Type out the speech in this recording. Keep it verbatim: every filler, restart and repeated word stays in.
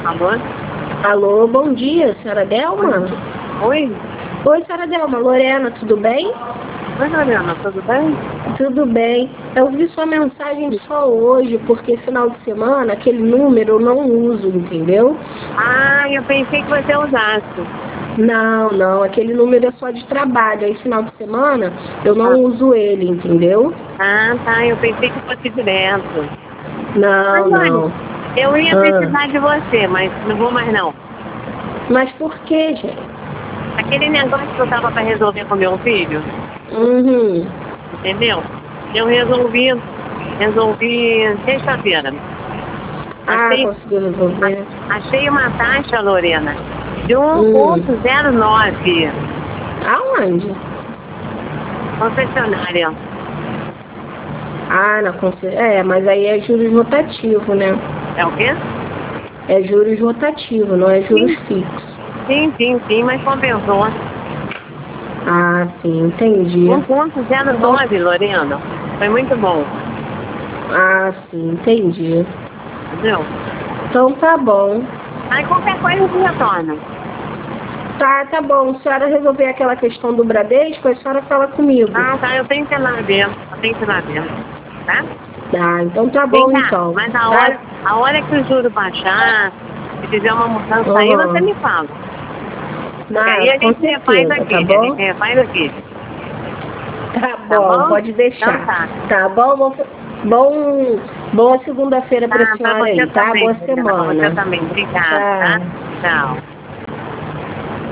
Alô? Alô, bom dia, senhora Delma? Oi? Oi, senhora Delma, Lorena, tudo bem? Oi, Lorena, tudo bem? Tudo bem. Eu vi sua mensagem só hoje, porque final de semana, aquele número eu não uso, entendeu? Ah, eu pensei que você usasse. Não, não, aquele número é só de trabalho, aí final de semana eu não Ah, uso ele, entendeu? ah, tá, eu pensei que fosse direto. Não, Mas olha, não. eu ia Ah, precisar de você, mas não vou mais não. mas por que, gente? Aquele negócio que eu tava para resolver com meu filho, Uhum. entendeu? Eu resolvi, resolvi sexta-feira. Ah, Achei, conseguiu resolver. a- achei uma taxa, Lorena, de Hum. um ponto zero nove, Aonde? concessionária. Ah, na conce... É, mas aí é juros rotativo, né? É o quê? É juros rotativo, não é juros Sim, fixos. sim, sim, sim, mas compensou. Ah, sim, entendi. um ponto zero Então, nove, Lorena. Foi muito bom, ah, sim, entendi. entendeu? Então tá bom. Aí qualquer coisa se retorna. Tá, tá bom. Se a senhora resolver aquela questão do Bradesco, a senhora fala comigo. Ah, tá, eu tenho que ir lá ver. Eu tenho que ir lá ver. Tá? Tá, então tá Vem bom cá, então. mas a Tá? hora, a hora que o juro baixar, se fizer uma mudança aí, você Uhum. me fala. Que aí Não, a com gente refaz certeza, tá aqui, a bom? gente refaz aqui. Tá Tá bom, bom? pode Então deixar. tá. Tá bom? Bom, bom boa segunda-feira pra Tá, pra senhora você aí, tá? também, Boa Lorena, pra você semana. também. Obrigada, Tá. tá? Tchau.